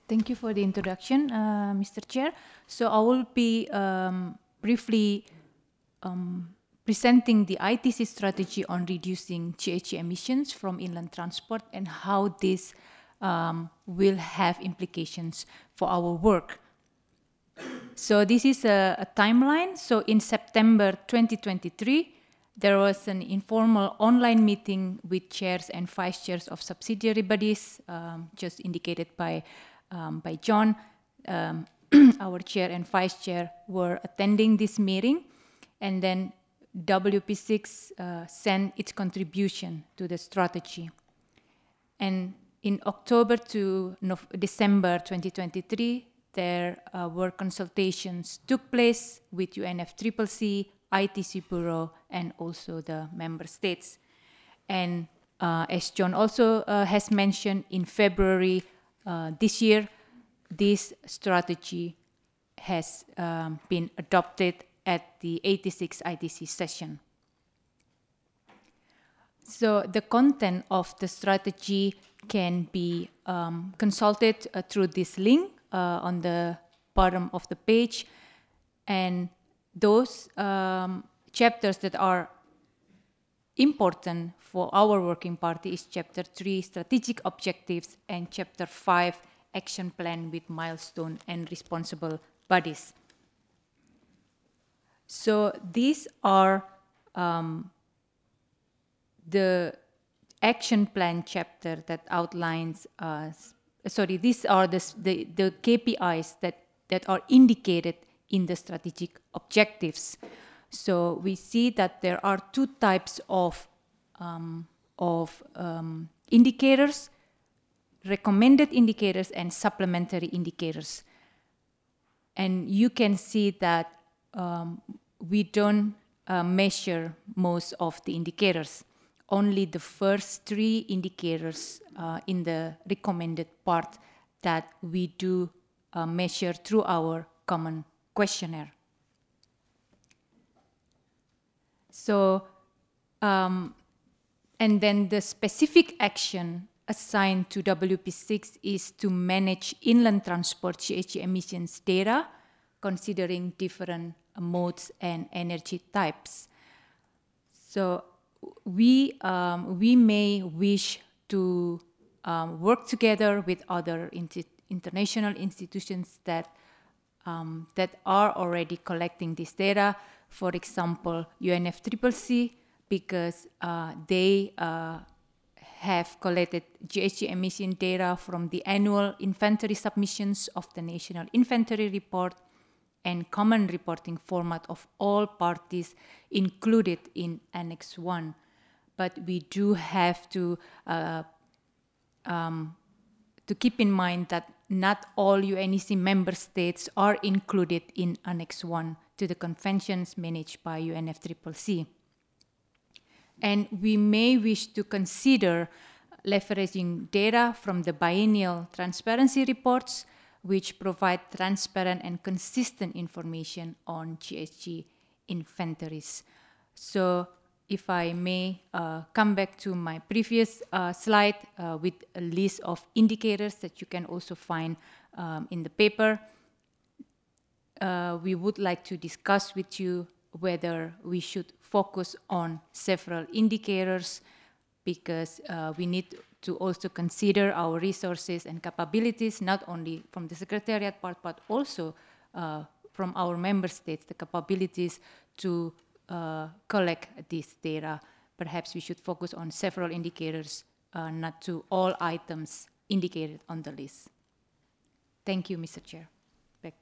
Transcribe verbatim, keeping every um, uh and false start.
Thank you for the introduction, uh, Mister Chair. So I will be um, briefly um, presenting the I T C strategy on reducing G H G emissions from inland transport and how this um, will have implications for our work. So this is a, a timeline. So in September twenty twenty-three, there was an informal online meeting with chairs and vice chairs of subsidiary bodies, um, just indicated by, um, by John. Um, our chair and vice chair were attending this meeting, and then W P six uh, sent its contribution to the strategy. And in October to December twenty twenty-three, there uh, were consultations took place with U N F C C C, I T C Bureau, and also the member states. And uh, as John also uh, has mentioned, in February uh, this year, this strategy has um, been adopted at the eighty-sixth I T C session. So the content of the strategy can be um, consulted uh, through this link uh, on the bottom of the page. And those um, chapters that are important for our working party is chapter three, strategic objectives, and chapter five, action plan with milestone and responsible bodies. So these are um, the action plan chapter that outlines, uh, sorry, these are the, the, the K P Is that, that are indicated in the strategic objectives. So we see that there are two types of, um, of um, indicators, recommended indicators and supplementary indicators. And you can see that um, we don't uh, measure most of the indicators. Only the first three indicators uh, in the recommended part that we do uh, measure through our common questionnaire. So, um, and then the specific action assigned to W P six is to manage inland transport G H G emissions data, considering different modes and energy types. So we, um, we may wish to um, work together with other international institutions that, um, that are already collecting this data. For example, U N F C C C, because uh, they uh, have collected G H G emission data from the annual inventory submissions of the National Inventory Report and common reporting format of all parties included in Annex one. But we do have to, uh, um, to keep in mind that not all U N E C member states are included in Annex one to the conventions managed by U N F C C C. And we may wish to consider leveraging data from the biennial transparency reports, which provide transparent and consistent information on G H G inventories. So if I may uh, come back to my previous uh, slide uh, with a list of indicators that you can also find um, in the paper, uh, we would like to discuss with you whether we should focus on several indicators, because uh, we need to also consider our resources and capabilities, not only from the Secretariat part, but also uh, from our member states, the capabilities to uh, collect this data. Perhaps we should focus on several indicators, uh, not to all items indicated on the list. Thank you, Mister Chair.